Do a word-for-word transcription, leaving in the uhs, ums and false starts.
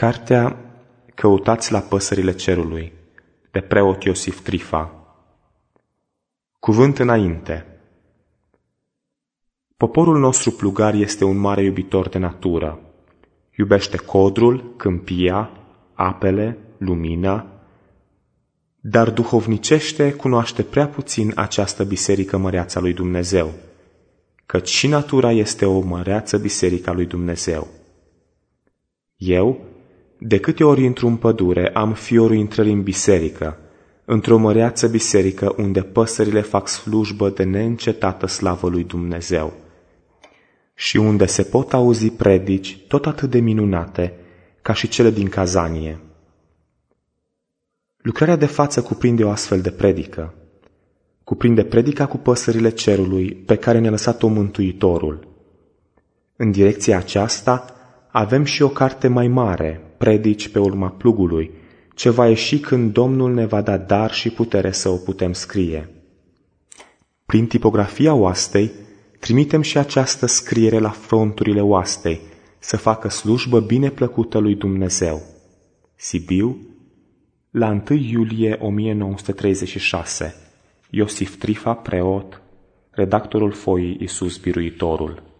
Cartea Căutați la păsările cerului, de preot Iosif Trifa. Cuvânt înainte. Poporul nostru plugar este un mare iubitor de natură. Iubește codrul, câmpia, apele, lumina, dar duhovnicește cunoaște prea puțin această biserică măreață a lui Dumnezeu, căci și natura este o măreață biserică a lui Dumnezeu. Eu, de câte ori intru în pădure, am fiorul intrării în biserică, într-o măreață biserică unde păsările fac slujbă de neîncetată slavă lui Dumnezeu și unde se pot auzi predici tot atât de minunate ca și cele din cazanie. Lucrarea de față cuprinde o astfel de predică. Cuprinde predica cu păsările cerului pe care ne-a lăsat-o Mântuitorul. În direcția aceasta avem și o carte mai mare, Predici pe urma plugului, ce va ieși când Domnul ne va da dar și putere să o putem scrie. Prin tipografia oastei, trimitem și această scriere la fronturile oastei, să facă slujbă bine plăcută lui Dumnezeu. Sibiu, la întâi iulie o mie nouă sute treizeci și șase. Iosif Trifa, preot, redactorul foii Iisus Biruitorul.